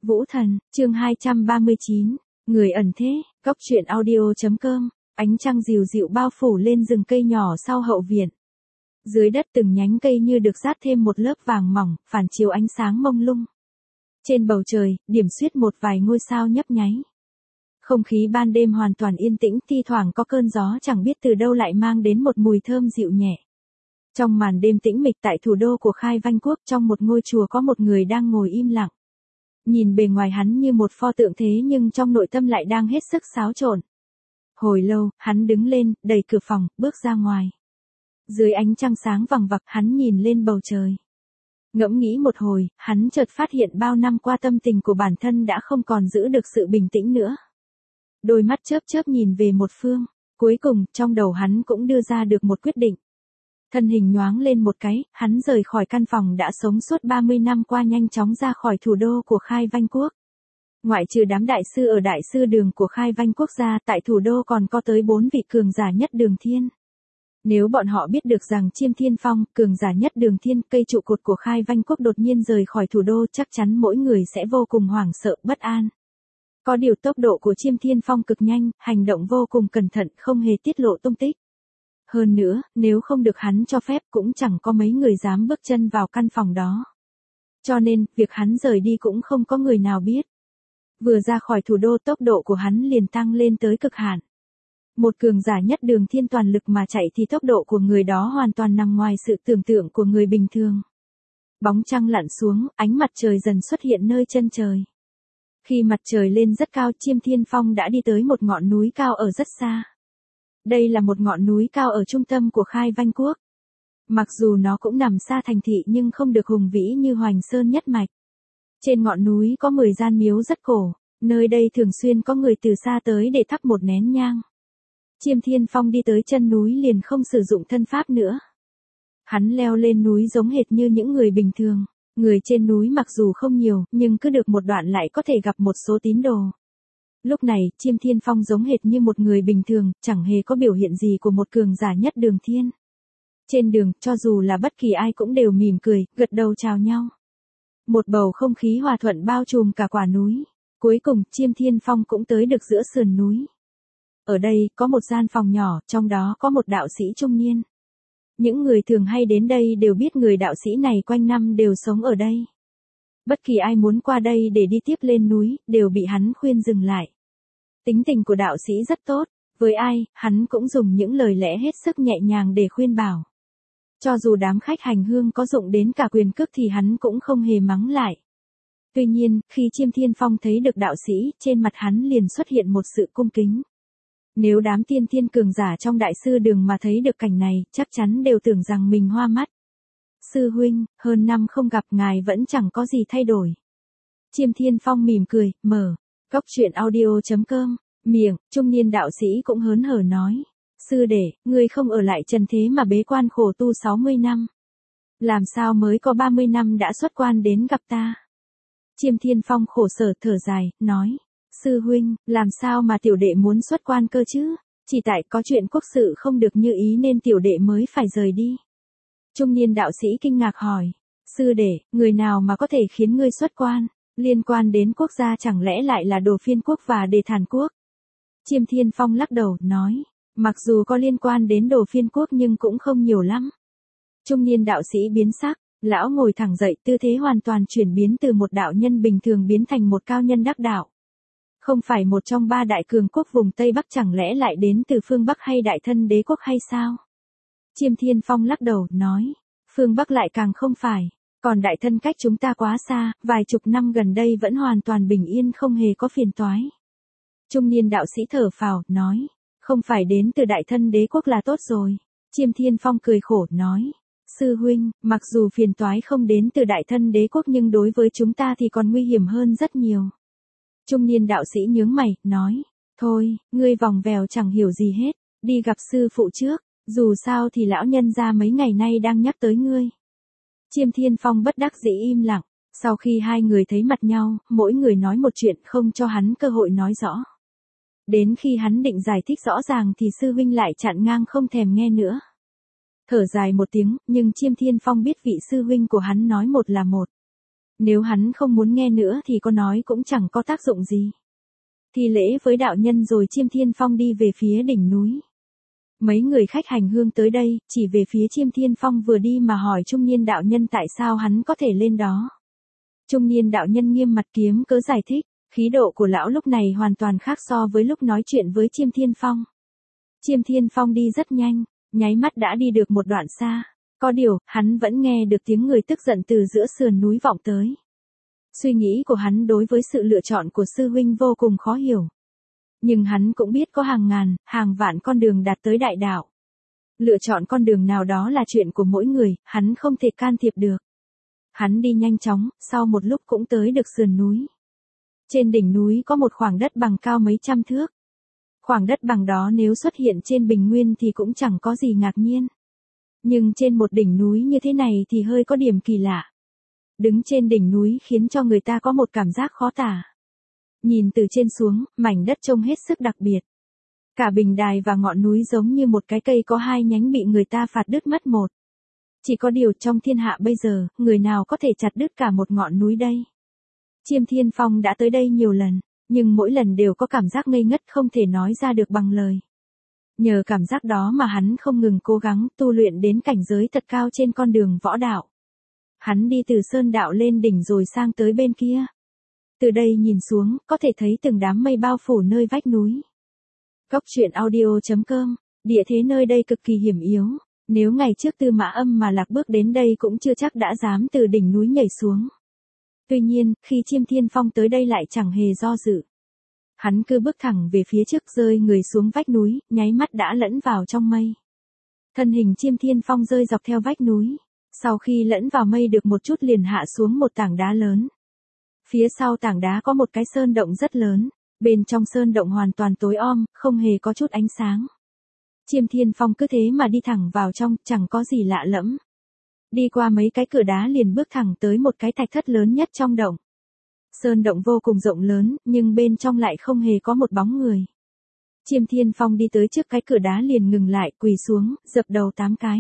Vũ Thần, chương 239, Người ẩn thế, góc truyện audio.com, ánh trăng dịu dịu bao phủ lên rừng cây nhỏ sau hậu viện. Dưới đất từng nhánh cây như được dát thêm một lớp vàng mỏng, phản chiếu ánh sáng mông lung. Trên bầu trời, điểm xuyết một vài ngôi sao nhấp nháy. Không khí ban đêm hoàn toàn yên tĩnh, thi thoảng có cơn gió chẳng biết từ đâu lại mang đến một mùi thơm dịu nhẹ. Trong màn đêm tĩnh mịch tại thủ đô của Khai Vanh Quốc, trong một ngôi chùa có một người đang ngồi im lặng. Nhìn bề ngoài hắn như một pho tượng thế nhưng trong nội tâm lại đang hết sức xáo trộn. Hồi lâu, hắn đứng lên, đẩy cửa phòng, bước ra ngoài. Dưới ánh trăng sáng vằng vặc, hắn nhìn lên bầu trời. Ngẫm nghĩ một hồi, hắn chợt phát hiện bao năm qua tâm tình của bản thân đã không còn giữ được sự bình tĩnh nữa. Đôi mắt chớp chớp nhìn về một phương, cuối cùng, trong đầu hắn cũng đưa ra được một quyết định. Thân hình nhoáng lên một cái, hắn rời khỏi căn phòng đã sống suốt 30 năm qua, nhanh chóng ra khỏi thủ đô của Khai Vanh Quốc. Ngoại trừ đám đại sư ở đại sư đường của Khai Vanh Quốc gia, tại thủ đô còn có tới 4 vị cường giả nhất Đường Thiên. Nếu bọn họ biết được rằng Chiêm Thiên Phong, cường giả nhất Đường Thiên, cây trụ cột của Khai Vanh Quốc đột nhiên rời khỏi thủ đô, chắc chắn mỗi người sẽ vô cùng hoảng sợ, bất an. Có điều tốc độ của Chiêm Thiên Phong cực nhanh, hành động vô cùng cẩn thận, không hề tiết lộ tung tích. Hơn nữa, nếu không được hắn cho phép cũng chẳng có mấy người dám bước chân vào căn phòng đó. Cho nên, việc hắn rời đi cũng không có người nào biết. Vừa ra khỏi thủ đô, tốc độ của hắn liền tăng lên tới cực hạn. Một cường giả nhất Đường Thiên toàn lực mà chạy thì tốc độ của người đó hoàn toàn nằm ngoài sự tưởng tượng của người bình thường. Bóng trăng lặn xuống, ánh mặt trời dần xuất hiện nơi chân trời. Khi mặt trời lên rất cao, Chiêm Thiên Phong đã đi tới một ngọn núi cao ở rất xa. Đây là một ngọn núi cao ở trung tâm của Khai Vanh Quốc. Mặc dù nó cũng nằm xa thành thị nhưng không được hùng vĩ như Hoành Sơn nhất mạch. Trên ngọn núi có 10 gian miếu rất cổ, nơi đây thường xuyên có người từ xa tới để thắp một nén nhang. Chiêm Thiên Phong đi tới chân núi liền không sử dụng thân pháp nữa. Hắn leo lên núi giống hệt như những người bình thường. Người trên núi mặc dù không nhiều, nhưng cứ được một đoạn lại có thể gặp một số tín đồ. Lúc này, Chiêm Thiên Phong giống hệt như một người bình thường, chẳng hề có biểu hiện gì của một cường giả nhất Đường Thiên. Trên đường, cho dù là bất kỳ ai cũng đều mỉm cười, gật đầu chào nhau. Một bầu không khí hòa thuận bao trùm cả quả núi. Cuối cùng, Chiêm Thiên Phong cũng tới được giữa sườn núi. Ở đây, có một gian phòng nhỏ, trong đó có một đạo sĩ trung niên. Những người thường hay đến đây đều biết người đạo sĩ này quanh năm đều sống ở đây. Bất kỳ ai muốn qua đây để đi tiếp lên núi, đều bị hắn khuyên dừng lại. Tính tình của đạo sĩ rất tốt, với ai, hắn cũng dùng những lời lẽ hết sức nhẹ nhàng để khuyên bảo. Cho dù đám khách hành hương có dụng đến cả quyền cước thì hắn cũng không hề mắng lại. Tuy nhiên, khi Chiêm Thiên Phong thấy được đạo sĩ, trên mặt hắn liền xuất hiện một sự cung kính. Nếu đám tiên thiên cường giả trong đại sư đường mà thấy được cảnh này, chắc chắn đều tưởng rằng mình hoa mắt. Sư huynh, hơn năm không gặp ngài vẫn chẳng có gì thay đổi. Chiêm Thiên Phong mỉm cười, mở. Góc truyện audio.com, miệng, trung niên đạo sĩ cũng hớn hở nói. Sư đệ, ngươi không ở lại trần thế mà bế quan khổ tu 60 năm. Làm sao mới có 30 năm đã xuất quan đến gặp ta? Chiêm Thiên Phong khổ sở thở dài, nói. Sư huynh, làm sao mà tiểu đệ muốn xuất quan cơ chứ? Chỉ tại có chuyện quốc sự không được như ý nên tiểu đệ mới phải rời đi. Trung niên đạo sĩ kinh ngạc hỏi. Sư đệ, người nào mà có thể khiến ngươi xuất quan? Liên quan đến quốc gia chẳng lẽ lại là Đồ Phiên Quốc và Đề Thản Quốc? Chiêm Thiên Phong lắc đầu, nói. Mặc dù có liên quan đến Đồ Phiên Quốc nhưng cũng không nhiều lắm. Trung niên đạo sĩ biến sắc, lão ngồi thẳng dậy, tư thế hoàn toàn chuyển biến từ một đạo nhân bình thường biến thành một cao nhân đắc đạo. Không phải một trong 3 đại cường quốc vùng Tây Bắc chẳng lẽ lại đến từ phương Bắc hay Đại Thân Đế Quốc hay sao? Chiêm Thiên Phong lắc đầu, nói. Phương Bắc lại càng không phải. Còn Đại Thân cách chúng ta quá xa, vài chục năm gần đây vẫn hoàn toàn bình yên không hề có phiền toái. Trung niên đạo sĩ thở phào, nói. Không phải đến từ Đại Thân Đế Quốc là tốt rồi. Chiêm Thiên Phong cười khổ, nói. Sư huynh, mặc dù phiền toái không đến từ Đại Thân Đế Quốc nhưng đối với chúng ta thì còn nguy hiểm hơn rất nhiều. Trung niên đạo sĩ nhướng mày, nói. Thôi, ngươi vòng vèo chẳng hiểu gì hết. Đi gặp sư phụ trước. Dù sao thì lão nhân gia mấy ngày nay đang nhắc tới ngươi. Chiêm Thiên Phong bất đắc dĩ im lặng. Sau khi hai người thấy mặt nhau, mỗi người nói một chuyện không cho hắn cơ hội nói rõ. Đến khi hắn định giải thích rõ ràng thì sư huynh lại chặn ngang không thèm nghe nữa. Thở dài một tiếng, nhưng Chiêm Thiên Phong biết vị sư huynh của hắn nói một là một. Nếu hắn không muốn nghe nữa thì có nói cũng chẳng có tác dụng gì. Thi lễ với đạo nhân rồi Chiêm Thiên Phong đi về phía đỉnh núi. Mấy người khách hành hương tới đây, chỉ về phía Chiêm Thiên Phong vừa đi mà hỏi trung niên đạo nhân tại sao hắn có thể lên đó. Trung niên đạo nhân nghiêm mặt kiếm cớ giải thích, khí độ của lão lúc này hoàn toàn khác so với lúc nói chuyện với Chiêm Thiên Phong. Chiêm Thiên Phong đi rất nhanh, nháy mắt đã đi được một đoạn xa. Có điều, hắn vẫn nghe được tiếng người tức giận từ giữa sườn núi vọng tới. Suy nghĩ của hắn đối với sự lựa chọn của sư huynh vô cùng khó hiểu. Nhưng hắn cũng biết có hàng ngàn, hàng vạn con đường đạt tới đại đạo. Lựa chọn con đường nào đó là chuyện của mỗi người, hắn không thể can thiệp được. Hắn đi nhanh chóng, sau một lúc cũng tới được sườn núi. Trên đỉnh núi có một khoảng đất bằng cao mấy trăm thước. Khoảng đất bằng đó nếu xuất hiện trên bình nguyên thì cũng chẳng có gì ngạc nhiên. Nhưng trên một đỉnh núi như thế này thì hơi có điểm kỳ lạ. Đứng trên đỉnh núi khiến cho người ta có một cảm giác khó tả. Nhìn từ trên xuống, mảnh đất trông hết sức đặc biệt. Cả bình đài và ngọn núi giống như một cái cây có hai nhánh bị người ta phạt đứt mất một. Chỉ có điều trong thiên hạ bây giờ, người nào có thể chặt đứt cả một ngọn núi đây? Chiêm Thiên Phong đã tới đây nhiều lần, nhưng mỗi lần đều có cảm giác ngây ngất không thể nói ra được bằng lời. Nhờ cảm giác đó mà hắn không ngừng cố gắng tu luyện đến cảnh giới thật cao trên con đường võ đạo. Hắn đi từ sơn đạo lên đỉnh rồi sang tới bên kia. Từ đây nhìn xuống, có thể thấy từng đám mây bao phủ nơi vách núi. Cốc truyện audio.com, địa thế nơi đây cực kỳ hiểm yếu. Nếu ngày trước Tư Mã Âm mà lạc bước đến đây cũng chưa chắc đã dám từ đỉnh núi nhảy xuống. Tuy nhiên, khi Chiêm Thiên Phong tới đây lại chẳng hề do dự. Hắn cứ bước thẳng về phía trước rơi người xuống vách núi, nháy mắt đã lẫn vào trong mây. Thân hình Chiêm Thiên Phong rơi dọc theo vách núi. Sau khi lẫn vào mây được một chút liền hạ xuống một tảng đá lớn. Phía sau tảng đá có một cái sơn động rất lớn. Bên trong sơn động hoàn toàn tối om, không hề có chút ánh sáng. Chiêm Thiên Phong cứ thế mà đi thẳng vào trong, chẳng có gì lạ lẫm. Đi qua mấy cái cửa đá liền bước thẳng tới một cái thạch thất lớn nhất trong động. Sơn động vô cùng rộng lớn, nhưng bên trong lại không hề có một bóng người. Chiêm Thiên Phong đi tới trước cái cửa đá liền ngừng lại, quỳ xuống, dập đầu 8 cái.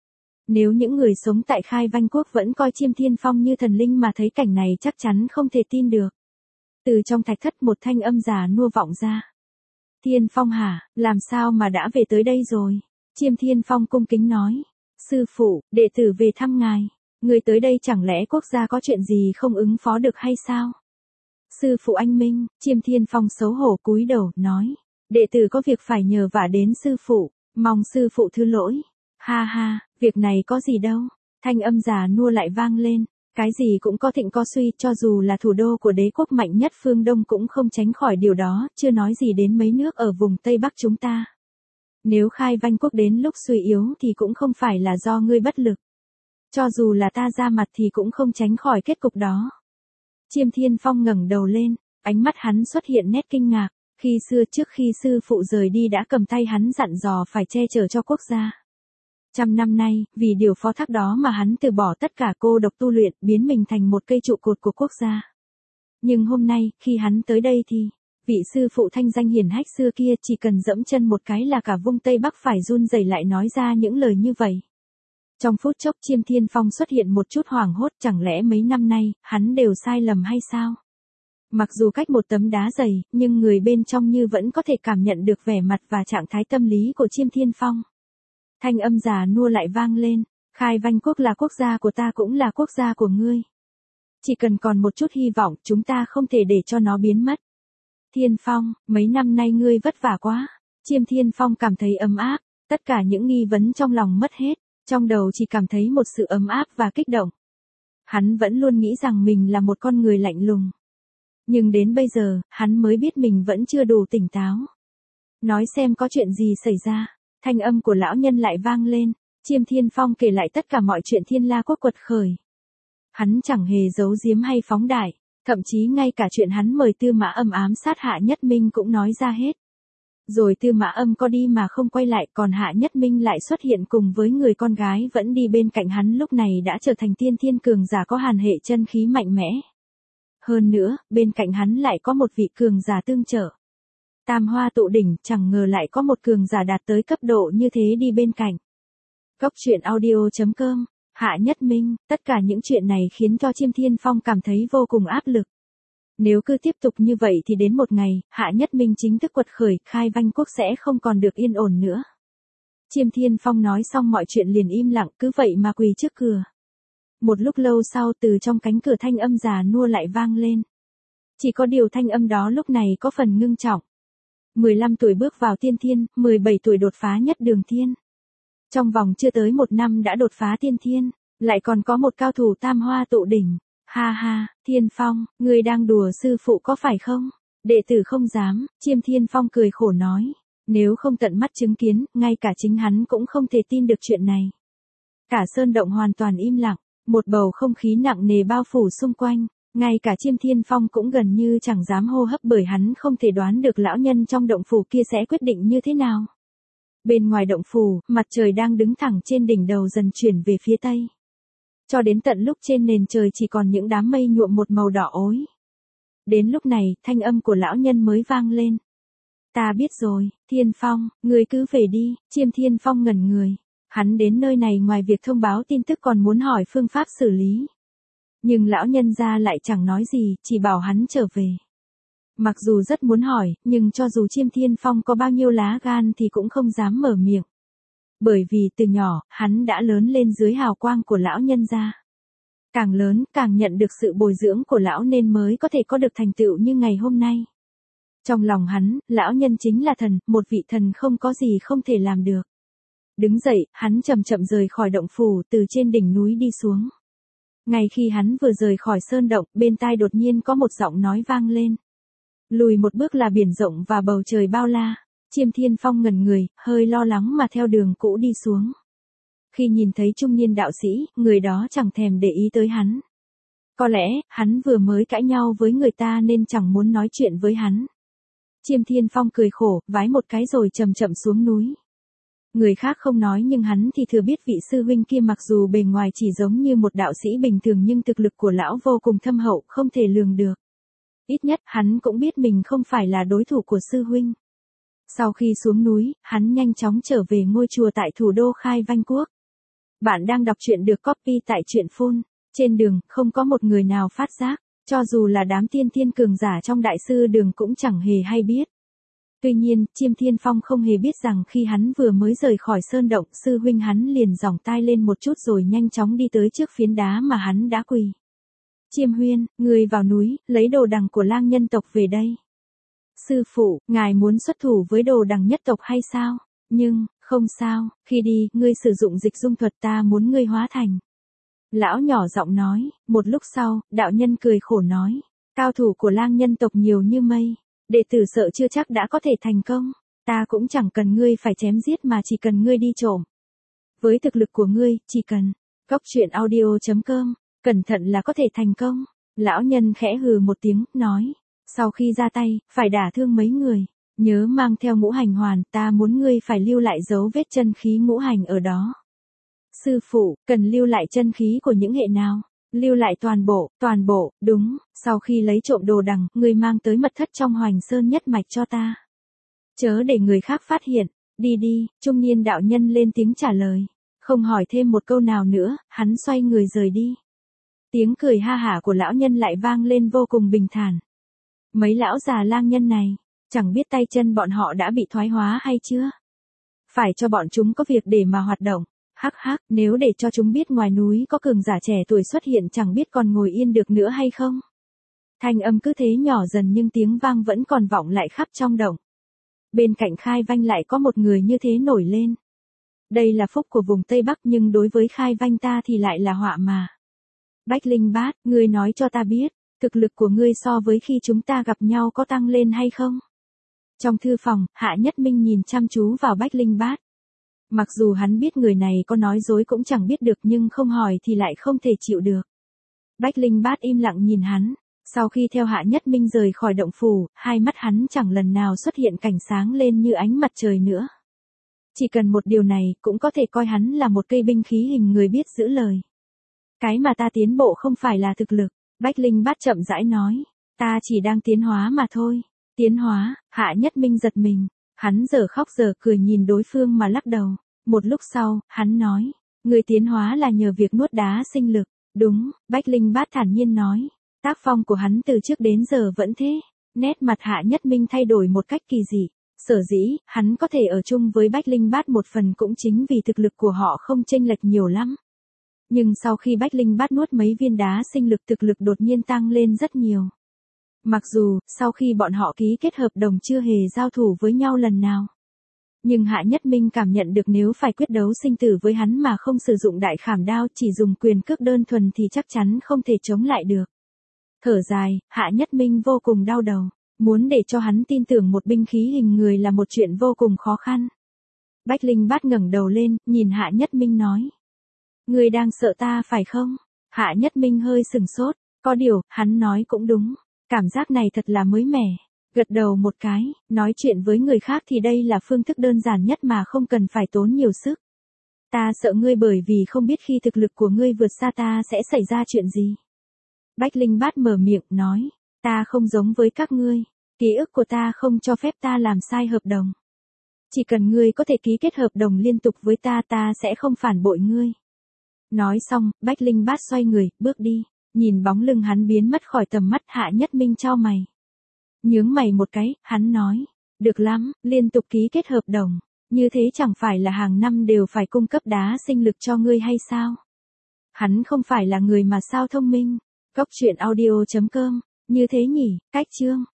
Nếu những người sống tại Khai Vanh Quốc vẫn coi Chiêm Thiên Phong như thần linh mà thấy cảnh này chắc chắn không thể tin được. Từ trong thạch thất một thanh âm già nua vọng ra. Thiên Phong hả, làm sao mà đã về tới đây rồi? Chiêm Thiên Phong cung kính nói. Sư phụ, đệ tử về thăm ngài. Người tới đây chẳng lẽ quốc gia có chuyện gì không ứng phó được hay sao? Sư phụ anh minh, Chiêm Thiên Phong xấu hổ cúi đầu, nói. Đệ tử có việc phải nhờ vả đến sư phụ, mong sư phụ thứ lỗi. Ha ha, việc này có gì đâu. Thanh âm già nua lại vang lên. Cái gì cũng có thịnh có suy, cho dù là thủ đô của đế quốc mạnh nhất phương Đông cũng không tránh khỏi điều đó, chưa nói gì đến mấy nước ở vùng Tây Bắc chúng ta. Nếu Khai Vanh Quốc đến lúc suy yếu thì cũng không phải là do ngươi bất lực. Cho dù là ta ra mặt thì cũng không tránh khỏi kết cục đó. Chiêm Thiên Phong ngẩng đầu lên, ánh mắt hắn xuất hiện nét kinh ngạc, khi xưa trước khi sư phụ rời đi đã cầm tay hắn dặn dò phải che chở cho quốc gia. 100 năm nay, vì điều phó thác đó mà hắn từ bỏ tất cả cô độc tu luyện, biến mình thành một cây trụ cột của quốc gia. Nhưng hôm nay, khi hắn tới đây thì, vị sư phụ thanh danh hiển hách xưa kia chỉ cần dẫm chân một cái là cả vùng Tây Bắc phải run rẩy lại nói ra những lời như vậy. Trong phút chốc Chiêm Thiên Phong xuất hiện một chút hoảng hốt, chẳng lẽ mấy năm nay, hắn đều sai lầm hay sao? Mặc dù cách một tấm đá dày, nhưng người bên trong như vẫn có thể cảm nhận được vẻ mặt và trạng thái tâm lý của Chiêm Thiên Phong. Thanh âm già nua lại vang lên, Khai Vanh Quốc là quốc gia của ta cũng là quốc gia của ngươi. Chỉ cần còn một chút hy vọng, chúng ta không thể để cho nó biến mất. Thiên Phong, mấy năm nay ngươi vất vả quá. Chiêm Thiên Phong cảm thấy ấm áp, tất cả những nghi vấn trong lòng mất hết, trong đầu chỉ cảm thấy một sự ấm áp và kích động. Hắn vẫn luôn nghĩ rằng mình là một con người lạnh lùng. Nhưng đến bây giờ, hắn mới biết mình vẫn chưa đủ tỉnh táo. Nói xem có chuyện gì xảy ra. Thanh âm của lão nhân lại vang lên, Chiêm Thiên Phong kể lại tất cả mọi chuyện Thiên La Quốc quật khởi. Hắn chẳng hề giấu giếm hay phóng đại, thậm chí ngay cả chuyện hắn mời Tư Mã Âm ám sát Hạ Nhất Minh cũng nói ra hết. Rồi Tư Mã Âm có đi mà không quay lại, còn Hạ Nhất Minh lại xuất hiện cùng với người con gái vẫn đi bên cạnh hắn lúc này đã trở thành tiên thiên cường giả có hàn hệ chân khí mạnh mẽ. Hơn nữa, bên cạnh hắn lại có một vị cường giả tương trợ. Tam hoa tụ đỉnh, chẳng ngờ lại có một cường giả đạt tới cấp độ như thế đi bên cạnh. Cốc truyện audio.com Hạ Nhất Minh, tất cả những chuyện này khiến cho Chiêm Thiên Phong cảm thấy vô cùng áp lực. Nếu cứ tiếp tục như vậy thì đến một ngày, Hạ Nhất Minh chính thức quật khởi, Khai Vanh Quốc sẽ không còn được yên ổn nữa. Chiêm Thiên Phong nói xong mọi chuyện liền im lặng, cứ vậy mà quỳ trước cửa. Một lúc lâu sau từ trong cánh cửa thanh âm già nua lại vang lên. Chỉ có điều thanh âm đó lúc này có phần ngưng trọng. 15 tuổi bước vào tiên thiên, 17 tuổi đột phá nhất đường thiên. Trong vòng chưa tới 1 năm đã đột phá tiên thiên, lại còn có một cao thủ tam hoa tụ đỉnh. Ha ha, Thiên Phong, ngươi đang đùa sư phụ có phải không? Đệ tử không dám, Chiêm Thiên Phong cười khổ nói. Nếu không tận mắt chứng kiến, ngay cả chính hắn cũng không thể tin được chuyện này. Cả sơn động hoàn toàn im lặng, một bầu không khí nặng nề bao phủ xung quanh, ngay cả Chiêm Thiên Phong cũng gần như chẳng dám hô hấp bởi hắn không thể đoán được lão nhân trong động phủ kia sẽ quyết định như thế nào. Bên ngoài động phủ, mặt trời đang đứng thẳng trên đỉnh đầu dần chuyển về phía tây. Cho đến tận lúc trên nền trời chỉ còn những đám mây nhuộm một màu đỏ ối. Đến lúc này, thanh âm của lão nhân mới vang lên. Ta biết rồi, Thiên Phong, ngươi cứ về đi. Chiêm Thiên Phong ngẩn người. Hắn đến nơi này ngoài việc thông báo tin tức còn muốn hỏi phương pháp xử lý. Nhưng lão nhân gia lại chẳng nói gì, chỉ bảo hắn trở về. Mặc dù rất muốn hỏi, nhưng cho dù Chiêm Thiên Phong có bao nhiêu lá gan thì cũng không dám mở miệng. Bởi vì từ nhỏ, hắn đã lớn lên dưới hào quang của lão nhân gia. Càng lớn, càng nhận được sự bồi dưỡng của lão nên mới có thể có được thành tựu như ngày hôm nay. Trong lòng hắn, lão nhân chính là thần, một vị thần không có gì không thể làm được. Đứng dậy, hắn chậm chậm rời khỏi động phủ từ trên đỉnh núi đi xuống. Ngay khi hắn vừa rời khỏi sơn động, bên tai đột nhiên có một giọng nói vang lên. Lùi một bước là biển rộng và bầu trời bao la. Chiêm Thiên Phong ngẩn người, hơi lo lắng mà theo đường cũ đi xuống. Khi nhìn thấy trung niên đạo sĩ, người đó chẳng thèm để ý tới hắn. Có lẽ, hắn vừa mới cãi nhau với người ta nên chẳng muốn nói chuyện với hắn. Chiêm Thiên Phong cười khổ, vái một cái rồi chậm chậm xuống núi. Người khác không nói nhưng hắn thì thừa biết vị sư huynh kia mặc dù bề ngoài chỉ giống như một đạo sĩ bình thường nhưng thực lực của lão vô cùng thâm hậu, không thể lường được. Ít nhất hắn cũng biết mình không phải là đối thủ của sư huynh. Sau khi xuống núi, hắn nhanh chóng trở về ngôi chùa tại thủ đô Khai Vanh Quốc. Bạn đang đọc truyện được copy tại truyện phun. Trên đường, không có một người nào phát giác, cho dù là đám tiên thiên cường giả trong đại sư đường cũng chẳng hề hay biết. Tuy nhiên, Chiêm Thiên Phong không hề biết rằng khi hắn vừa mới rời khỏi sơn động, sư huynh hắn liền giỏng tai lên một chút rồi nhanh chóng đi tới trước phiến đá mà hắn đã quỳ. Chiêm huynh, người vào núi, lấy đồ đằng của lang nhân tộc về đây. Sư phụ, ngài muốn xuất thủ với đồ đằng nhất tộc hay sao? Nhưng, không sao, khi đi, ngươi sử dụng dịch dung thuật ta muốn ngươi hóa thành. Lão nhỏ giọng nói, một lúc sau, đạo nhân cười khổ nói. Cao thủ của lang nhân tộc nhiều như mây. Đệ tử sợ chưa chắc đã có thể thành công. Ta cũng chẳng cần ngươi phải chém giết mà chỉ cần ngươi đi trộm. Với thực lực của ngươi, chỉ cần. Góc truyện audio.com. Cẩn thận là có thể thành công. Lão nhân khẽ hừ một tiếng, nói. Sau khi ra tay, phải đả thương mấy người. Nhớ mang theo ngũ hành hoàn, ta muốn ngươi phải lưu lại dấu vết chân khí ngũ hành ở đó. Sư phụ, cần lưu lại chân khí của những hệ nào? Lưu lại toàn bộ, đúng, sau khi lấy trộm đồ đằng, ngươi mang tới mật thất trong Hoành Sơn nhất mạch cho ta. Chớ để người khác phát hiện, đi đi, trung niên đạo nhân lên tiếng trả lời. Không hỏi thêm một câu nào nữa, hắn xoay người rời đi. Tiếng cười ha hả của lão nhân lại vang lên vô cùng bình thản. Mấy lão già lang nhân này, chẳng biết tay chân bọn họ đã bị thoái hóa hay chưa? Phải cho bọn chúng có việc để mà hoạt động. Hắc hắc, nếu để cho chúng biết ngoài núi có cường giả trẻ tuổi xuất hiện chẳng biết còn ngồi yên được nữa hay không. Thanh âm cứ thế nhỏ dần nhưng tiếng vang vẫn còn vọng lại khắp trong động. Bên cạnh Khai Vanh lại có một người như thế nổi lên. Đây là phúc của vùng Tây Bắc nhưng đối với Khai Vanh ta thì lại là họa mà. Bách Linh Bát, ngươi nói cho ta biết, thực lực của ngươi so với khi chúng ta gặp nhau có tăng lên hay không? Trong thư phòng, Hạ Nhất Minh nhìn chăm chú vào Bách Linh Bát. Mặc dù hắn biết người này có nói dối cũng chẳng biết được nhưng không hỏi thì lại không thể chịu được. Bách Linh Bát im lặng nhìn hắn. Sau khi theo Hạ Nhất Minh rời khỏi động phủ, hai mắt hắn chẳng lần nào xuất hiện cảnh sáng lên như ánh mặt trời nữa. Chỉ cần một điều này cũng có thể coi hắn là một cây binh khí hình người biết giữ lời. Cái mà ta tiến bộ không phải là thực lực, Bách Linh Bát chậm rãi nói. Ta chỉ đang tiến hóa mà thôi. Tiến hóa, Hạ Nhất Minh giật mình. Hắn giờ khóc giờ cười nhìn đối phương mà lắc đầu. Một lúc sau, hắn nói. Người tiến hóa là nhờ việc nuốt đá sinh lực. Đúng, Bách Linh Bát thản nhiên nói. Tác phong của hắn từ trước đến giờ vẫn thế. Nét mặt Hạ Nhất Minh thay đổi một cách kỳ dị. Sở dĩ, hắn có thể ở chung với Bách Linh Bát một phần cũng chính vì thực lực của họ không chênh lệch nhiều lắm. Nhưng sau khi Bách Linh Bát nuốt mấy viên đá sinh lực thực lực đột nhiên tăng lên rất nhiều. Mặc dù, sau khi bọn họ ký kết hợp đồng chưa hề giao thủ với nhau lần nào. Nhưng Hạ Nhất Minh cảm nhận được nếu phải quyết đấu sinh tử với hắn mà không sử dụng đại khảm đao chỉ dùng quyền cước đơn thuần thì chắc chắn không thể chống lại được. Thở dài, Hạ Nhất Minh vô cùng đau đầu. Muốn để cho hắn tin tưởng một binh khí hình người là một chuyện vô cùng khó khăn. Bách Linh Bát ngẩng đầu lên, nhìn Hạ Nhất Minh nói. Ngươi đang sợ ta phải không? Hạ Nhất Minh hơi sừng sốt. Có điều, hắn nói cũng đúng. Cảm giác này thật là mới mẻ. Gật đầu một cái, nói chuyện với người khác thì đây là phương thức đơn giản nhất mà không cần phải tốn nhiều sức. Ta sợ ngươi bởi vì không biết khi thực lực của ngươi vượt xa ta sẽ xảy ra chuyện gì. Bách Linh Bát mở miệng nói, ta không giống với các ngươi. Ký ức của ta không cho phép ta làm sai hợp đồng. Chỉ cần ngươi có thể ký kết hợp đồng liên tục với ta ta sẽ không phản bội ngươi. Nói xong, Bách Linh Bát xoay người, bước đi. Nhìn bóng lưng hắn biến mất khỏi tầm mắt Hạ Nhất Minh chau mày. Nhướng mày một cái, hắn nói. Được lắm, liên tục ký kết hợp đồng. Như thế chẳng phải là hàng năm đều phải cung cấp đá sinh lực cho ngươi hay sao? Hắn không phải là người mà sao thông minh. Cốc truyện audio.com. Như thế nhỉ, cách chương.